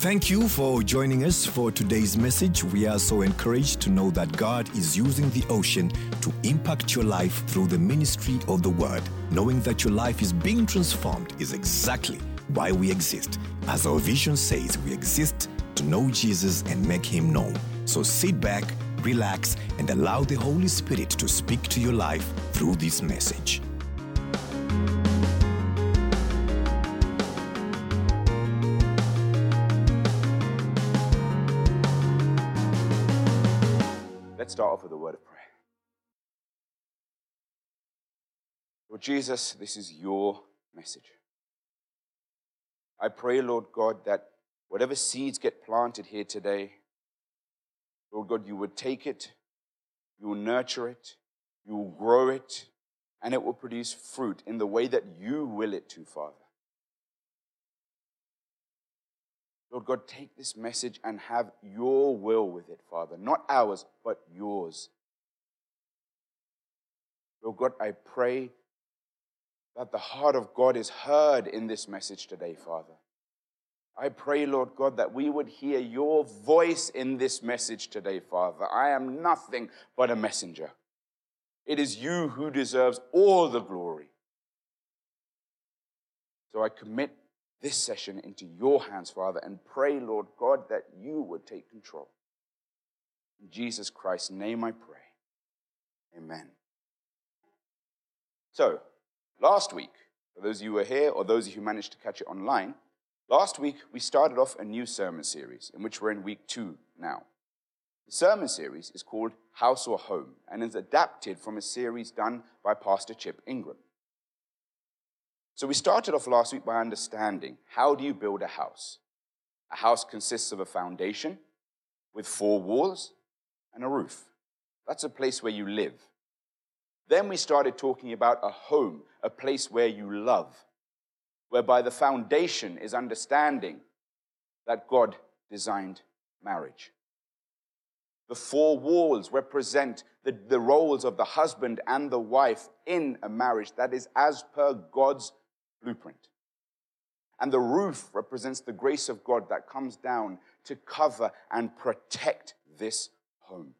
Thank you for joining us for today's message. We are so encouraged to know that God is using the ocean to impact your life through the ministry of the Word. Knowing that your life is being transformed is exactly why we exist. As our vision says, we exist to know Jesus and make Him known. So sit back, relax, and allow the Holy Spirit to speak to your life through this message. Let's start off with a word of prayer. Lord Jesus, this is your message. I pray, Lord God, that whatever seeds get planted here today, Lord God, you would take it, you will nurture it, you will grow it, and it will produce fruit in the way that you will it to, Father. Lord God, take this message and have your will with it, Father. Not ours, but yours. Lord God, I pray that the heart of God is heard in this message today, Father. I pray, Lord God, that we would hear your voice in this message today, Father. I am nothing but a messenger. It is you who deserves all the glory. So I commit this session into your hands, Father, and pray, Lord God, that you would take control. In Jesus Christ's name I pray. Amen. So, last week, for those of you who were here or those of you who managed to catch it online, last week we started off a new sermon series in which we're in week 2 now. The sermon series is called House or Home and is adapted from a series done by Pastor Chip Ingram. So we started off last week by understanding, how do you build a house? A house consists of a foundation with 4 walls and a roof. That's a place where you live. Then we started talking about a home, a place where you love, whereby the foundation is understanding that God designed marriage. The 4 walls represent the roles of the husband and the wife in a marriage that is as per God's blueprint. And the roof represents the grace of God that comes down to cover and protect this home.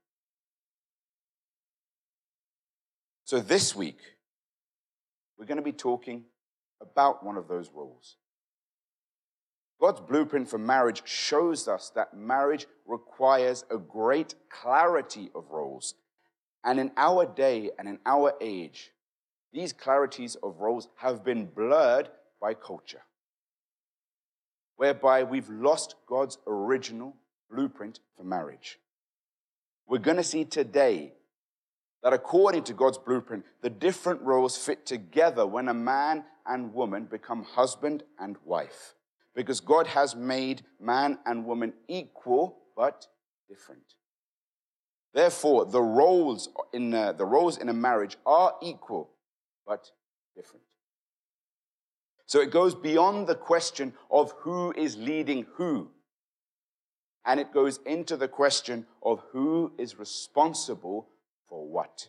So this week, we're going to be talking about one of those roles. God's blueprint for marriage shows us that marriage requires a great clarity of roles. And in our day and in our age, these clarities of roles have been blurred by culture, whereby we've lost God's original blueprint for marriage. We're going to see today that according to God's blueprint, the different roles fit together when a man and woman become husband and wife. Because God has made man and woman equal but different. Therefore, the roles in a marriage are equal but different. So it goes beyond the question of who is leading who. And it goes into the question of who is responsible for what.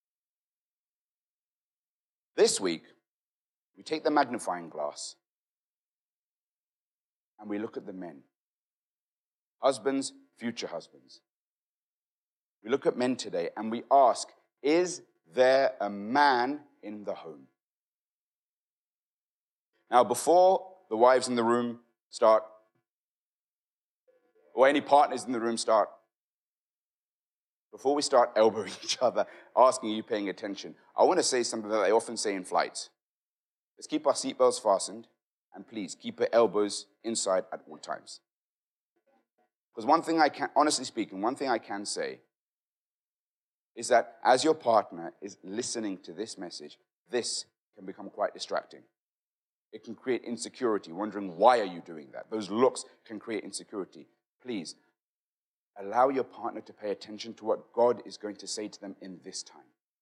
This week, we take the magnifying glass and we look at the men. Husbands, future husbands. We look at men today and we ask, is there a man in the home? Now, before the wives in the room start, or any partners in the room start, before we start elbowing each other, asking, are you paying attention? I want to say something that I often say in flights. Let's keep our seatbelts fastened, and please keep your elbows inside at all times. Because honestly speaking, one thing I can say is that as your partner is listening to this message, this can become quite distracting. It can create insecurity, wondering, why are you doing that? Those looks can create insecurity. Please, allow your partner to pay attention to what God is going to say to them in this time.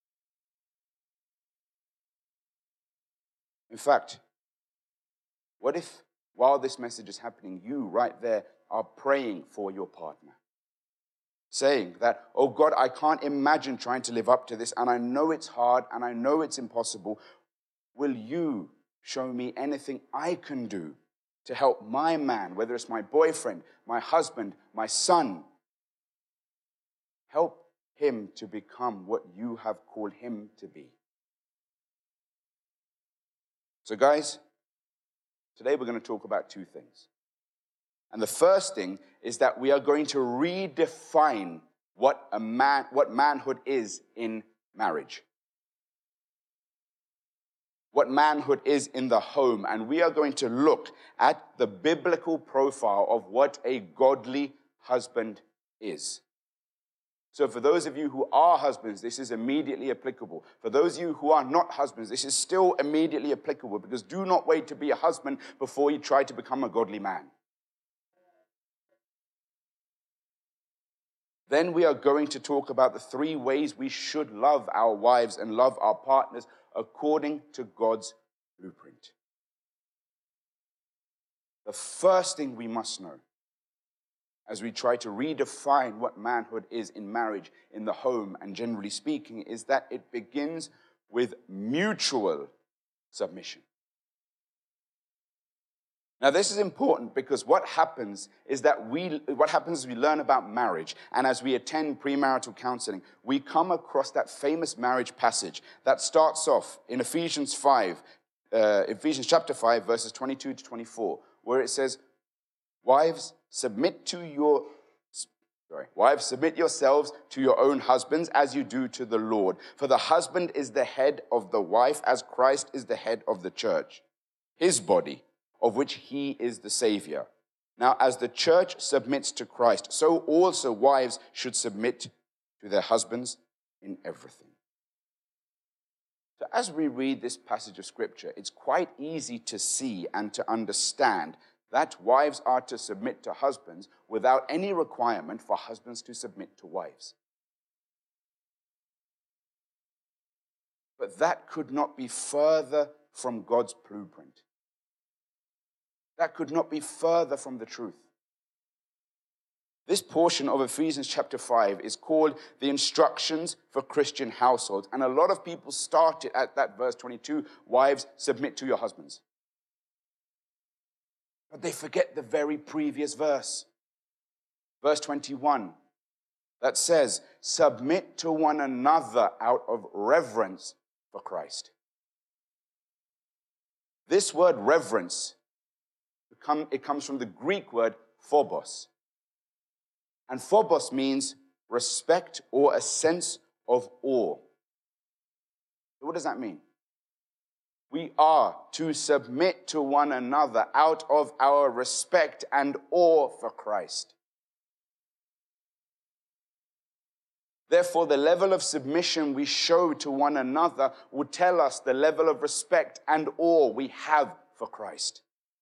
In fact, what if, while this message is happening, you right there are praying for your partner? Saying that, oh God, I can't imagine trying to live up to this, and I know it's hard, and I know it's impossible. Will you show me anything I can do to help my man, whether it's my boyfriend, my husband, my son, help him to become what you have called him to be. So guys, today we're going to talk about two things. And the first thing is that we are going to redefine what manhood is in marriage. What manhood is in the home. And we are going to look at the biblical profile of what a godly husband is. So for those of you who are husbands, this is immediately applicable. For those of you who are not husbands, this is still immediately applicable, because do not wait to be a husband before you try to become a godly man. Then we are going to talk about the 3 ways we should love our wives and love our partners according to God's blueprint. The first thing we must know as we try to redefine what manhood is in marriage, in the home, and generally speaking, is that it begins with mutual submission. Now, this is important because what happens is we learn about marriage, and as we attend premarital counseling, we come across that famous marriage passage that starts off in Ephesians chapter 5, verses 22 to 24, where it says, Wives, submit yourselves to your own husbands as you do to the Lord. For the husband is the head of the wife, as Christ is the head of the church, his body, of which he is the Savior. Now, as the church submits to Christ, so also wives should submit to their husbands in everything. So as we read this passage of Scripture, it's quite easy to see and to understand that wives are to submit to husbands without any requirement for husbands to submit to wives. But that could not be further from God's blueprint. That could not be further from the truth. This portion of Ephesians chapter 5 is called the instructions for Christian households. And a lot of people started at that verse 22, wives, submit to your husbands. But they forget the very previous verse. Verse 21, that says, submit to one another out of reverence for Christ. This word reverence, it comes from the Greek word phobos. And phobos means respect or a sense of awe. So what does that mean? We are to submit to one another out of our respect and awe for Christ. Therefore, the level of submission we show to one another will tell us the level of respect and awe we have for Christ.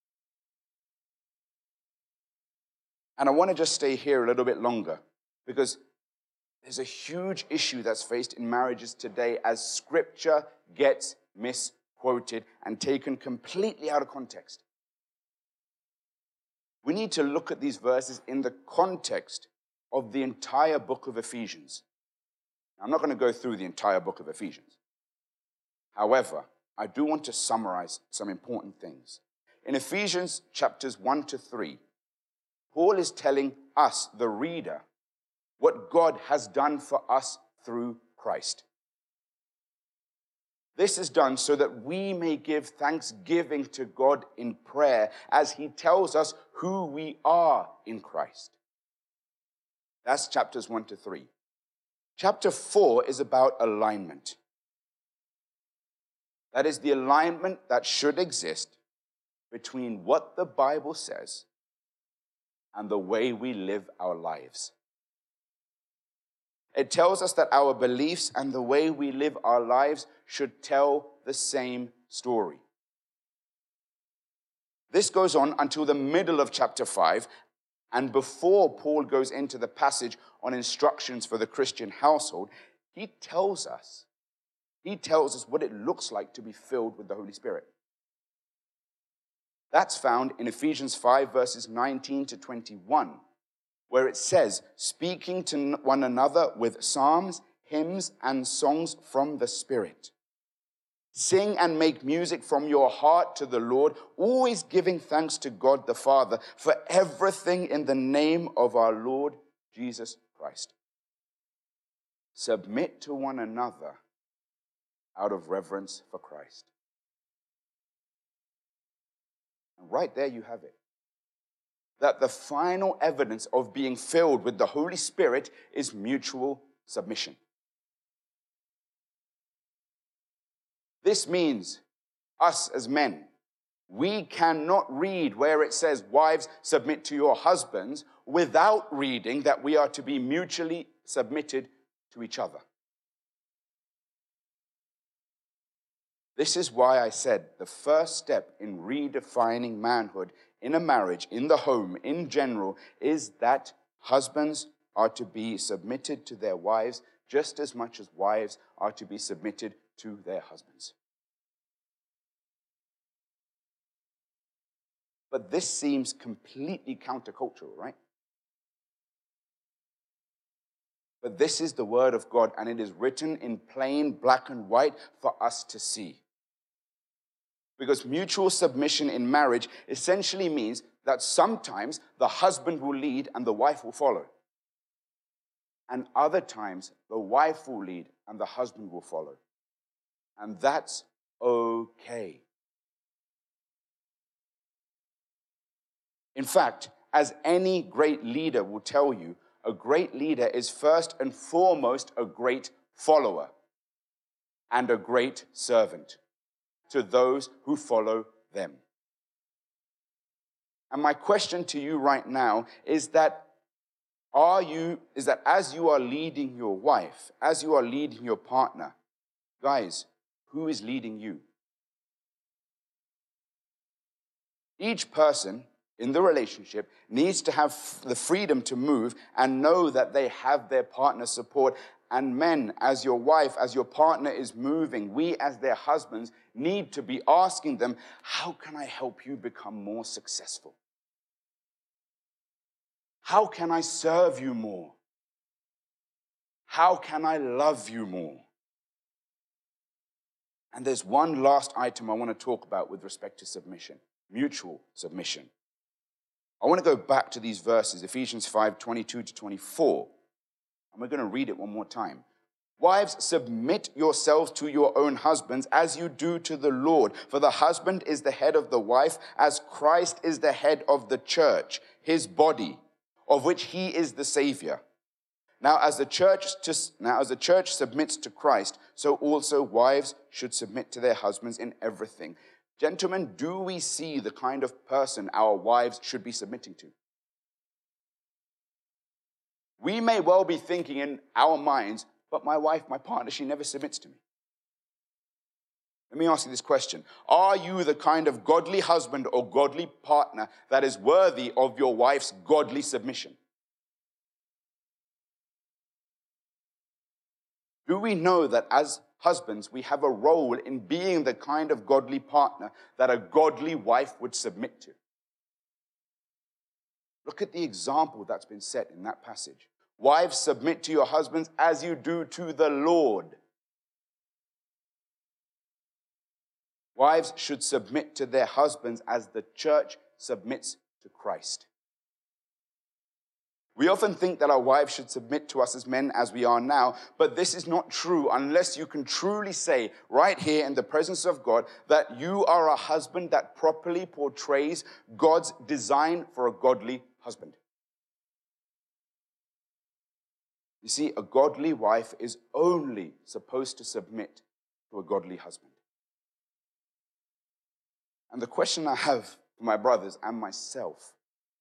And I want to just stay here a little bit longer, because there's a huge issue that's faced in marriages today as Scripture gets misquoted and taken completely out of context. We need to look at these verses in the context of the entire book of Ephesians. Now, I'm not going to go through the entire book of Ephesians. However, I do want to summarize some important things. In Ephesians chapters 1 to 3, Paul is telling us, the reader, what God has done for us through Christ. This is done so that we may give thanksgiving to God in prayer as he tells us who we are in Christ. That's chapters 1 to 3. Chapter 4 is about alignment. That is the alignment that should exist between what the Bible says and the way we live our lives. It tells us that our beliefs and the way we live our lives should tell the same story. This goes on until the middle of chapter 5, and before Paul goes into the passage on instructions for the Christian household, he tells us what it looks like to be filled with the Holy Spirit. That's found in Ephesians 5, verses 19 to 21, where it says, speaking to one another with psalms, hymns, and songs from the Spirit, Sing and make music from your heart to the Lord, always giving thanks to God the Father for everything in the name of our Lord Jesus Christ. Submit to one another out of reverence for Christ. And right there you have it. That the final evidence of being filled with the Holy Spirit is mutual submission. This means us as men, we cannot read where it says, wives, submit to your husbands, without reading that we are to be mutually submitted to each other. This is why I said the first step in redefining manhood in a marriage, in the home, in general, is that husbands are to be submitted to their wives just as much as wives are to be submitted to their husbands. But this seems completely countercultural, right? But this is the word of God, and it is written in plain black and white for us to see. Because mutual submission in marriage essentially means that sometimes the husband will lead and the wife will follow. And other times the wife will lead and the husband will follow. And that's okay. In fact, as any great leader will tell you, a great leader is first and foremost a great follower and a great servant to those who follow them. And my question to you right now is that as you are leading your wife, as you are leading your partner, guys, who is leading you? Each person in the relationship needs to have the freedom to move and know that they have their partner's support. And men, as your wife, as your partner is moving, we as their husbands need to be asking them, how can I help you become more successful? How can I serve you more? How can I love you more? And there's one last item I want to talk about with respect to submission, mutual submission. I want to go back to these verses, Ephesians 5:22 to 24. And we're going to read it one more time. Wives, submit yourselves to your own husbands as you do to the Lord. For the husband is the head of the wife, as Christ is the head of the church, his body, of which he is the Savior. Now, as the church submits to Christ, so also wives should submit to their husbands in everything. Gentlemen, do we see the kind of person our wives should be submitting to? We may well be thinking in our minds, but my wife, my partner, she never submits to me. Let me ask you this question. Are you the kind of godly husband or godly partner that is worthy of your wife's godly submission? Do we know that as husbands, we have a role in being the kind of godly partner that a godly wife would submit to? Look at the example that's been set in that passage. Wives, submit to your husbands as you do to the Lord. Wives should submit to their husbands as the church submits to Christ. We often think that our wives should submit to us as men as we are now, but this is not true unless you can truly say right here in the presence of God that you are a husband that properly portrays God's design for a godly husband. You see, a godly wife is only supposed to submit to a godly husband. And the question I have for my brothers and myself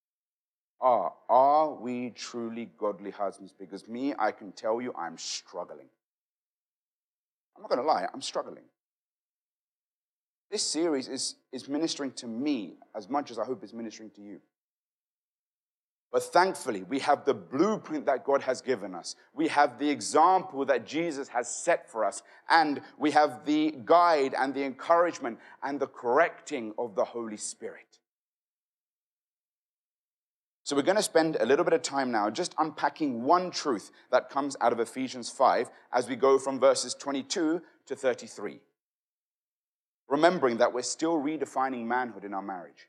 are we truly godly husbands? Because me, I can tell you I'm struggling. I'm not going to lie, I'm struggling. This series is ministering to me as much as I hope it's ministering to you. But thankfully, we have the blueprint that God has given us. We have the example that Jesus has set for us. And we have the guide and the encouragement and the correcting of the Holy Spirit. So we're going to spend a little bit of time now just unpacking one truth that comes out of Ephesians 5 as we go from verses 22 to 33. remembering that we're still redefining manhood in our marriage.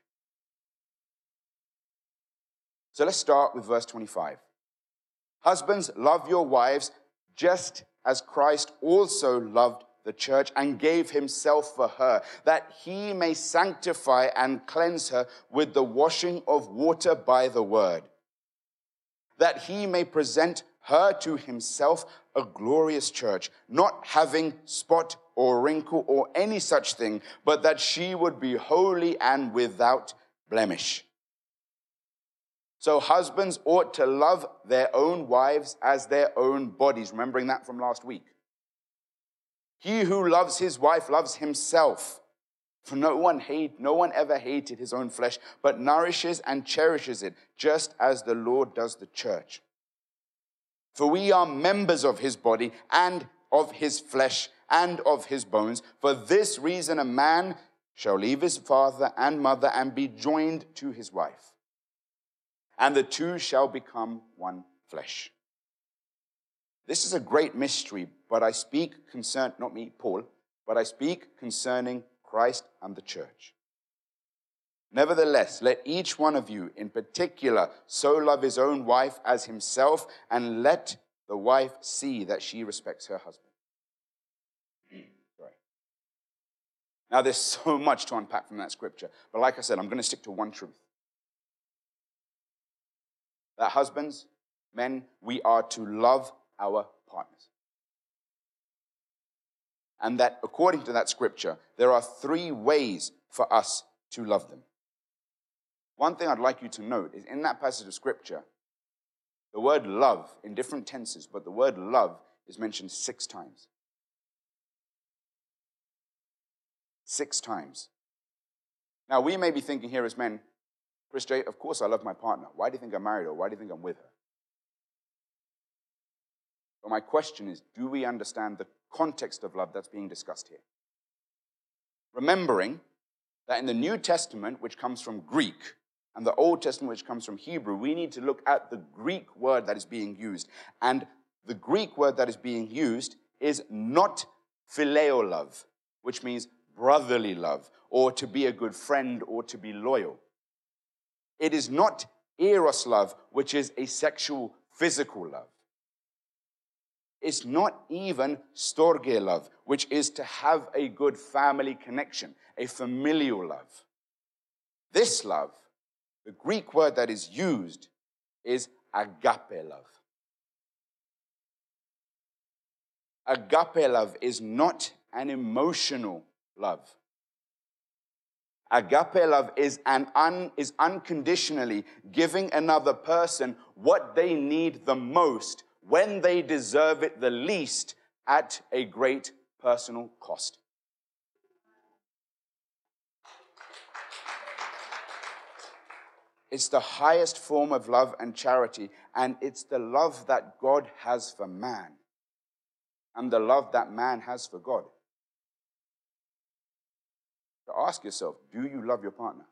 So let's start with verse 25. Husbands, love your wives just as Christ also loved the church and gave himself for her, that he may sanctify and cleanse her with the washing of water by the word, that he may present her to himself a glorious church, not having spot or wrinkle or any such thing, but that she would be holy and without blemish. So husbands ought to love their own wives as their own bodies, remembering that from last week. He who loves his wife loves himself. For no one ever hated his own flesh, but nourishes and cherishes it, just as the Lord does the church. For we are members of his body and of his flesh and of his bones. For this reason a man shall leave his father and mother and be joined to his wife, and the two shall become one flesh. This is a great mystery, but I speak not me, Paul, but I speak concerning Christ and the church. Nevertheless, let each one of you in particular so love his own wife as himself, and let the wife see that she respects her husband. Sorry. Now, there's so much to unpack from that scripture, but like I said, I'm going to stick to one truth. That husbands, men, we are to love our partners. And that according to that scripture, there are 3 ways for us to love them. One thing I'd like you to note is in that passage of scripture, the word love in different tenses, but the word love is mentioned 6 times. 6 times. Now, we may be thinking here as men, Chris J, of course I love my partner. Why do you think I'm married, or why do you think I'm with her? But my question is, do we understand the context of love that's being discussed here? Remembering that in the New Testament, which comes from Greek, and the Old Testament, which comes from Hebrew, we need to look at the Greek word that is being used. And the Greek word that is being used is not phileo love, which means brotherly love, or to be a good friend, or to be loyal. It is not eros love, which is a sexual, physical love. It's not even storge love, which is to have a good family connection, a familial love. This love, the Greek word that is used, is agape love. Agape love is not an emotional love. Agape love is unconditionally giving another person what they need the most, when they deserve it the least, at a great personal cost. It's the highest form of love and charity, and it's the love that God has for man, and the love that man has for God. So ask yourself, do you love your partner?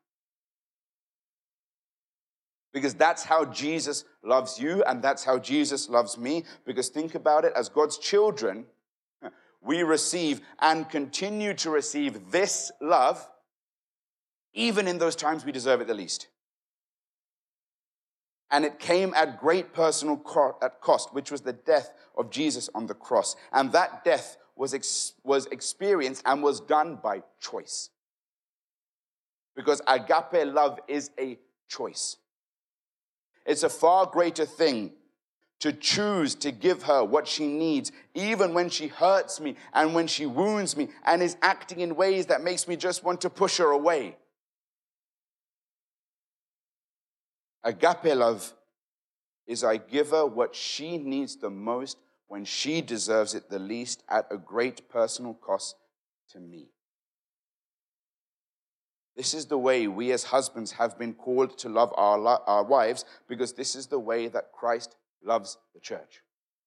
Because that's how Jesus loves you, and that's how Jesus loves me. Because think about it, as God's children, we receive and continue to receive this love, even in those times we deserve it the least. And it came at great personal cost, which was the death of Jesus on the cross. And that death was experienced and was done by choice. Because agape love is a choice. It's a far greater thing to choose to give her what she needs, even when she hurts me and when she wounds me and is acting in ways that makes me just want to push her away. Agape love is I give her what she needs the most when she deserves it the least, at a great personal cost to me. This is the way we as husbands have been called to love our wives, because this is the way that Christ loves the church.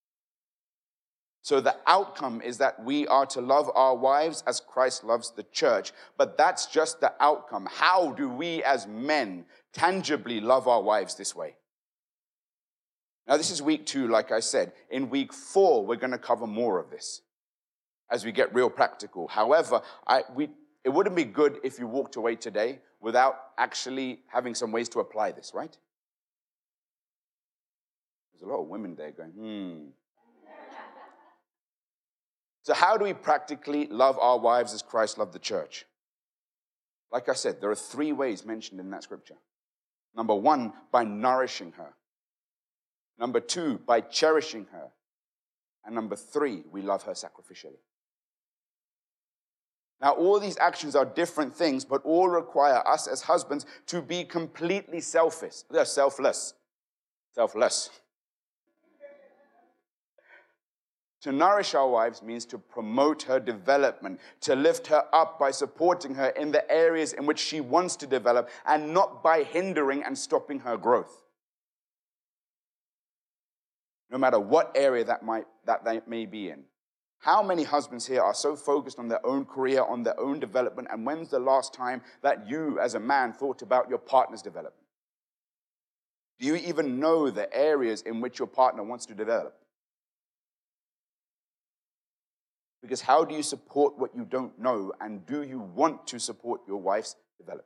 So the outcome is that we are to love our wives as Christ loves the church. But that's just the outcome. How do we as men tangibly love our wives this way? Now, this is week 2, like I said. In week 4, we're going to cover more of this as we get real practical. However, it wouldn't be good if you walked away today without actually having some ways to apply this, right? There's a lot of women there going, So how do we practically love our wives as Christ loved the church? Like I said, there are 3 ways mentioned in that scripture. Number 1, by nourishing her. Number 2, by cherishing her. And number 3, we love her sacrificially. Now, all these actions are different things, but all require us as husbands to be completely selfless. Selfless. To nourish our wives means to promote her development, to lift her up by supporting her in the areas in which she wants to develop, and not by hindering and stopping her growth. No matter what area that they may be in. How many husbands here are so focused on their own career, on their own development, and when's the last time that you, as a man, thought about your partner's development? Do you even know the areas in which your partner wants to develop? Because how do you support what you don't know, and do you want to support your wife's development?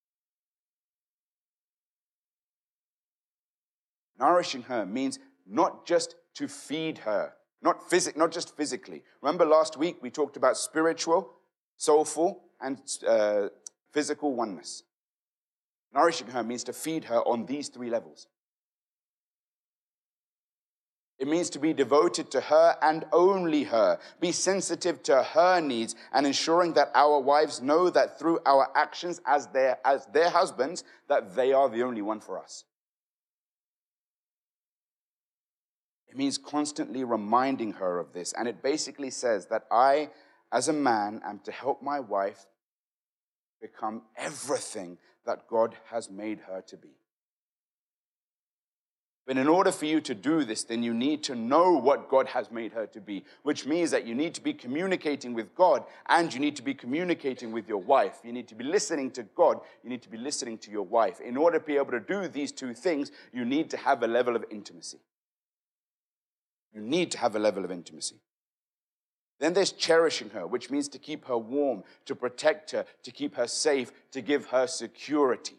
Nourishing her means not just to feed her, not just physically. Remember last week we talked about spiritual, soulful, and physical oneness. Nourishing her means to feed her on these 3 levels. It means to be devoted to her and only her. Be sensitive to her needs and ensuring that our wives know that through our actions as their husbands, that they are the only one for us. It means constantly reminding her of this. And it basically says that I, as a man, am to help my wife become everything that God has made her to be. But in order for you to do this, then you need to know what God has made her to be, which means that you need to be communicating with God and you need to be communicating with your wife. You need to be listening to God. You need to be listening to your wife. In order to be able to do these 2 things, you need to have a level of intimacy. You need to have a level of intimacy. Then there's cherishing her, which means to keep her warm, to protect her, to keep her safe, to give her security.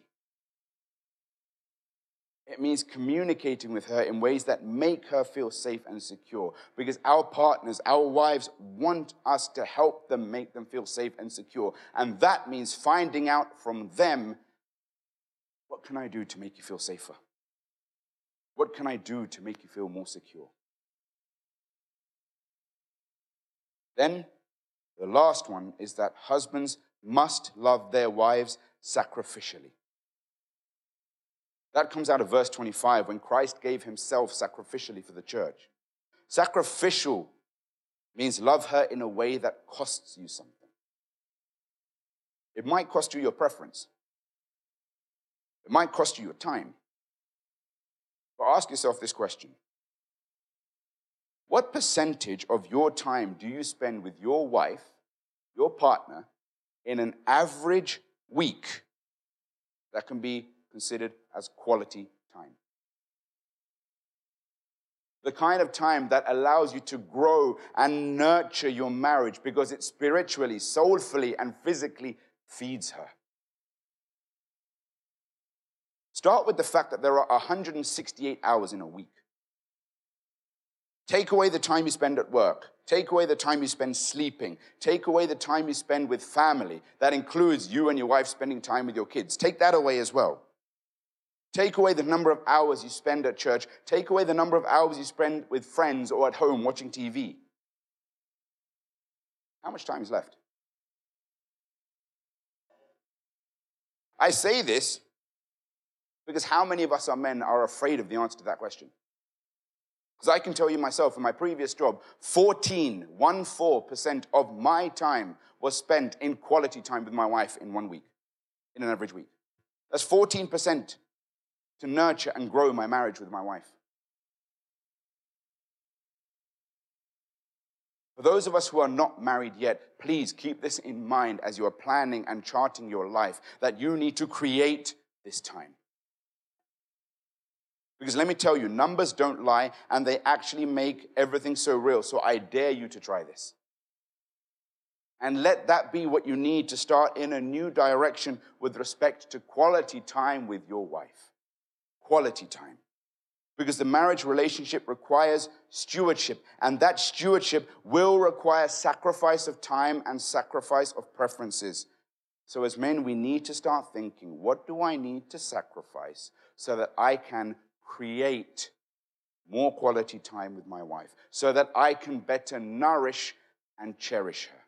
It means communicating with her in ways that make her feel safe and secure. Because our partners, our wives, want us to help them, make them feel safe and secure. And that means finding out from them, what can I do to make you feel safer? What can I do to make you feel more secure? Then, the last one is that husbands must love their wives sacrificially. That comes out of verse 25, when Christ gave himself sacrificially for the church. Sacrificial means love her in a way that costs you something. It might cost you your preference. It might cost you your time. But ask yourself this question. What percentage of your time do you spend with your wife, your partner, in an average week that can be considered as quality time? The kind of time that allows you to grow and nurture your marriage because it spiritually, soulfully, and physically feeds her. Start with the fact that there are 168 hours in a week. Take away the time you spend at work. Take away the time you spend sleeping. Take away the time you spend with family. That includes you and your wife spending time with your kids. Take that away as well. Take away the number of hours you spend at church. Take away the number of hours you spend with friends or at home watching TV. How much time is left? I say this because how many of us are men are afraid of the answer to that question? Because I can tell you myself, in my previous job, 14% of my time was spent in quality time with my wife in 1 week, in an average week. That's 14% to nurture and grow my marriage with my wife. For those of us who are not married yet, please keep this in mind as you are planning and charting your life, that you need to create this time. Because let me tell you, numbers don't lie, and they actually make everything so real. So I dare you to try this. And let that be what you need to start in a new direction with respect to quality time with your wife. Quality time. Because the marriage relationship requires stewardship, and that stewardship will require sacrifice of time and sacrifice of preferences. So as men, we need to start thinking, what do I need to sacrifice so that I can create more quality time with my wife, so that I can better nourish and cherish her?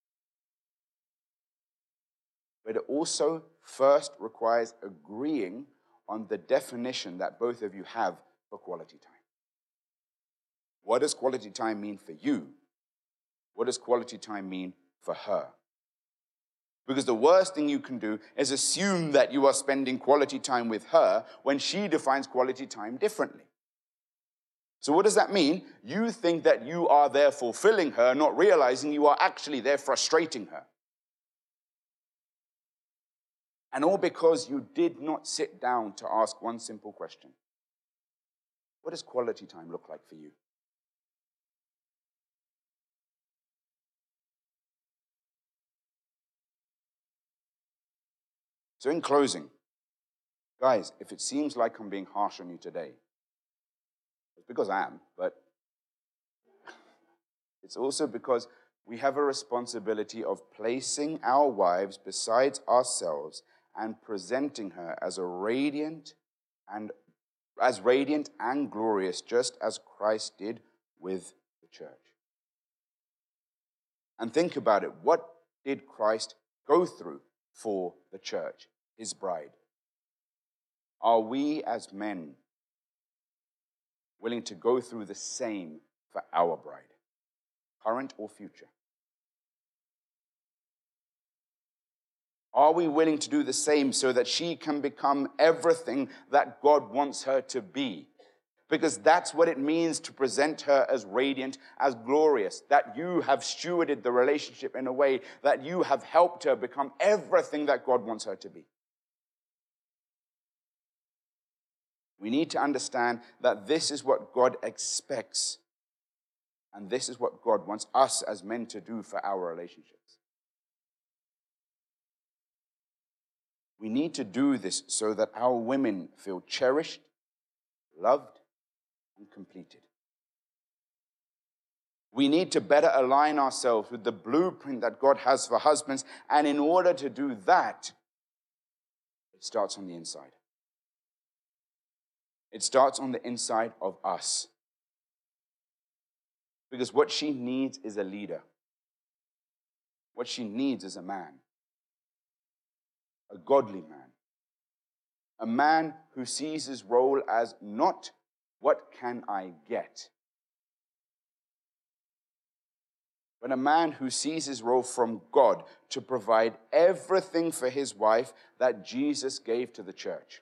But it also first requires agreeing on the definition that both of you have for quality time. What does quality time mean for you? What does quality time mean for her? Because the worst thing you can do is assume that you are spending quality time with her when she defines quality time differently. So what does that mean? You think that you are there fulfilling her, not realizing you are actually there frustrating her. And all because you did not sit down to ask one simple question. What does quality time look like for you? So in closing, guys, if it seems like I'm being harsh on you today, it's because I am, but it's also because we have a responsibility of placing our wives beside ourselves and presenting her as radiant and glorious, just as Christ did with the church. And think about it. What did Christ go through for the church, his bride? Are we as men willing to go through the same for our bride, current or future? Are we willing to do the same so that she can become everything that God wants her to be? Because that's what it means to present her as radiant, as glorious, that you have stewarded the relationship in a way that you have helped her become everything that God wants her to be. We need to understand that this is what God expects, and this is what God wants us as men to do for our relationships. We need to do this so that our women feel cherished, loved, and completed. We need to better align ourselves with the blueprint that God has for husbands, and in order to do that, it starts on the inside. It starts on the inside of us. Because what she needs is a leader. What she needs is a man. A godly man. A man who sees his role as not what can I get, but a man who sees his role from God to provide everything for his wife that Jesus gave to the church.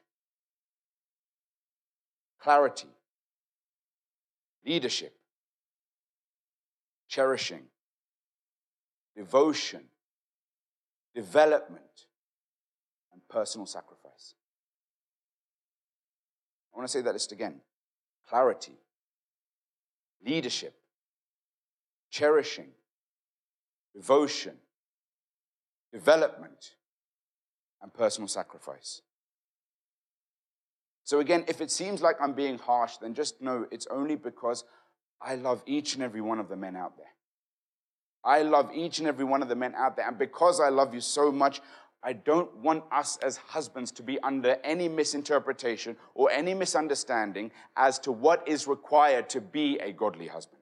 Clarity, leadership, cherishing, devotion, development, and personal sacrifice. I want to say that list again. Clarity, leadership, cherishing, devotion, development, and personal sacrifice. So again, if it seems like I'm being harsh, then just know it's only because I love each and every one of the men out there. I love each and every one of the men out there. And because I love you so much, I don't want us as husbands to be under any misinterpretation or any misunderstanding as to what is required to be a godly husband.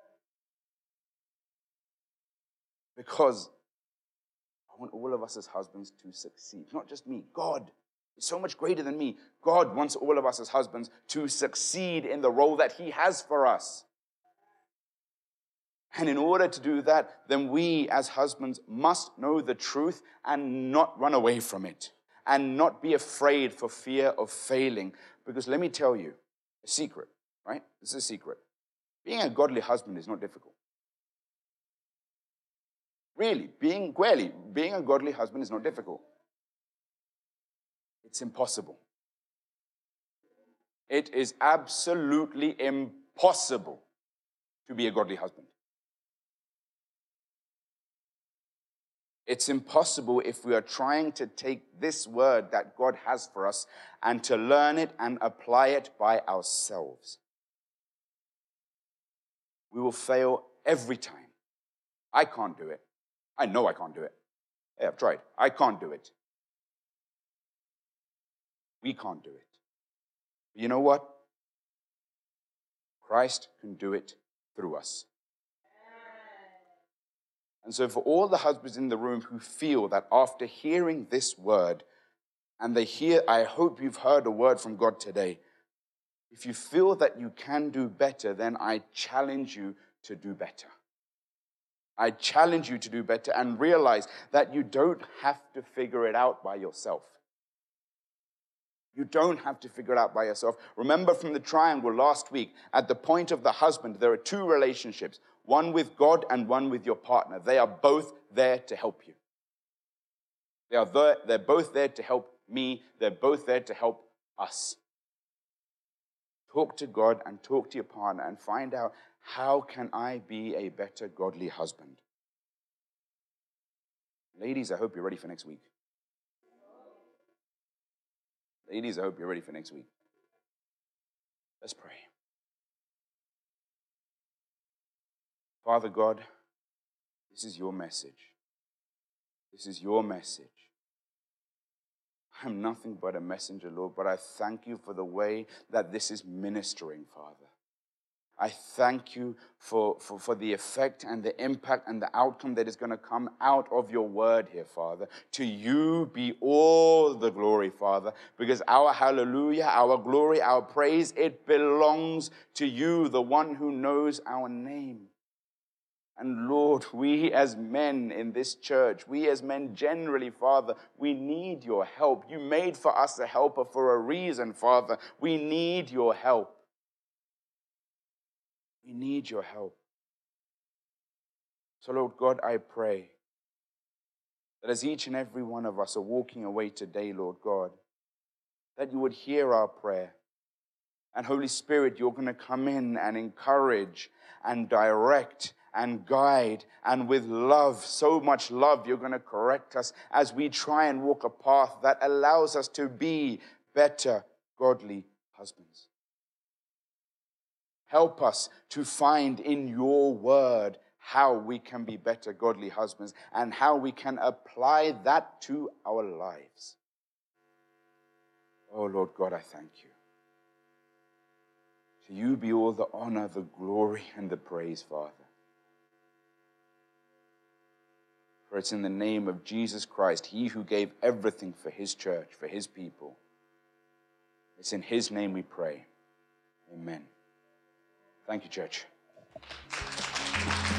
Because I want all of us as husbands to succeed. Not just me. God is so much greater than me. God wants all of us as husbands to succeed in the role that he has for us. And in order to do that, then we as husbands must know the truth and not run away from it. And not be afraid for fear of failing. Because let me tell you a secret, right? This is a secret. Being a godly husband is not difficult. Really, being a godly husband is not difficult. It's impossible. It is absolutely impossible to be a godly husband. It's impossible if we are trying to take this word that God has for us and to learn it and apply it by ourselves. We will fail every time. I can't do it. I know I can't do it. Hey, I've tried. I can't do it. We can't do it. But you know what? Christ can do it through us. And so for all the husbands in the room who feel that after hearing this word, and I hope you've heard a word from God today, if you feel that you can do better, then I challenge you to do better. I challenge you to do better and realize that you don't have to figure it out by yourself. You don't have to figure it out by yourself. Remember from the triangle last week, at the point of the husband, there are two relationships, one with God and one with your partner. They are both there to help you. They're both there to help me. They're both there to help us. Talk to God and talk to your partner and find out, how can I be a better godly husband? Ladies, I hope you're ready for next week. Ladies, I hope you're ready for next week. Let's pray. Father God, this is your message. This is your message. I'm nothing but a messenger, Lord, but I thank you for the way that this is ministering, Father. I thank you for the effect and the impact and the outcome that is going to come out of your word here, Father. To you be all the glory, Father, because our hallelujah, our glory, our praise, it belongs to you, the one who knows our name. And Lord, we as men in this church, we as men generally, Father, we need your help. You made for us a helper for a reason, Father. We need your help. We need your help. So, Lord God, I pray that as each and every one of us are walking away today, Lord God, that you would hear our prayer. And Holy Spirit, you're going to come in and encourage and direct and guide, and with love, so much love, you're going to correct us as we try and walk a path that allows us to be better, godly husbands. Help us to find in your word how we can be better, godly husbands, and how we can apply that to our lives. Oh, Lord God, I thank you. To you be all the honor, the glory, and the praise, Father. For it's in the name of Jesus Christ, he who gave everything for his church, for his people. It's in his name we pray. Amen. Thank you, church.